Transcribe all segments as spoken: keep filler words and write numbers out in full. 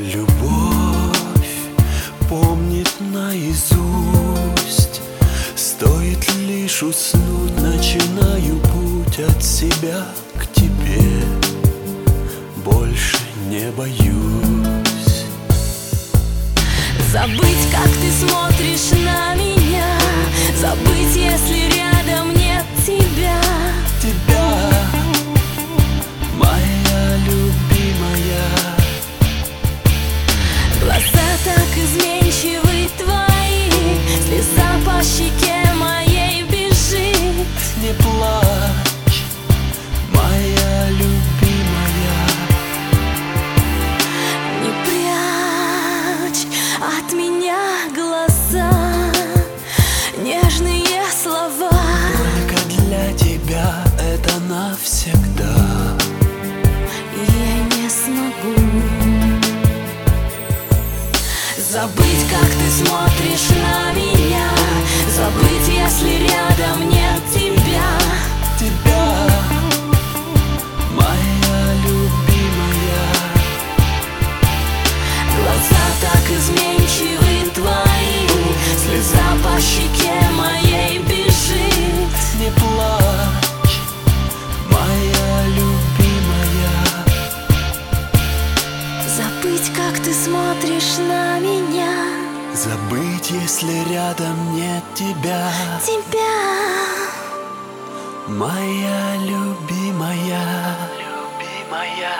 Любовь помнит наизусть. Стоит лишь уснуть, начинаю путь от себя к тебе. Больше не боюсь забыть, как ты смотришь на меня, забыть, если рядом нет тебя. Тебя, моя любимая. Глаза так изменчивы твои, слеза по щеке моей бежит. Не плачь, моя любимая. Не прячь от меня глаза, нежные слова. Только для тебя это навсегда. Я не смогу забыть, как ты смотришь на меня, забыть, если рядом нет тебя. Тебя, моя любимая. Глаза так изменчивы твои, слеза по щеке моей бежит. Не плачь, моя любимая. Забыть, как ты смотришь на меня, Забыть, если рядом нет тебя. тебя. Моя любимая, любимая.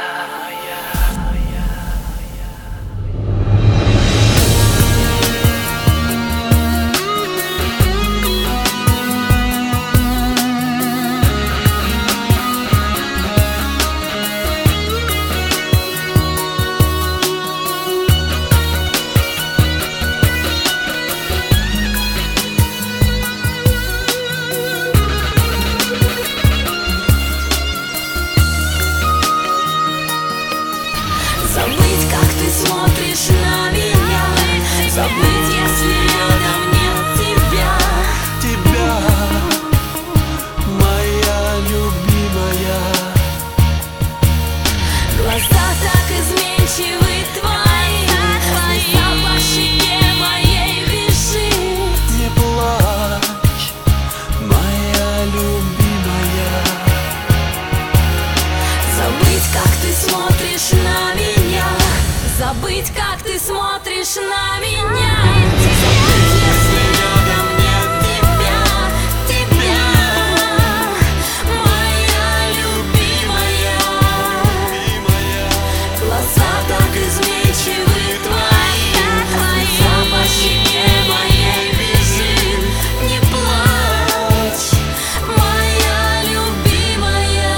Забыть, как ты смотришь на меня, забыть, если рядом нет тебя. Тебя, моя любимая. Глаза так изменчивы твои, слеза по щеке моей бежит. Не плачь, моя любимая. Забыть, как ты смотришь на меня, забыть, как ты смотришь на меня. Забыть, если рядом нет тебя, тебя, моя любимая. Глаза так изменчивы твои, слеза по щеке моей бежит. Не плачь, моя любимая.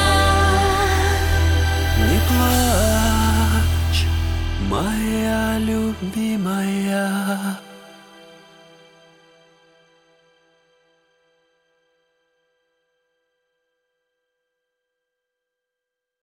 Не плачь, моя любимая.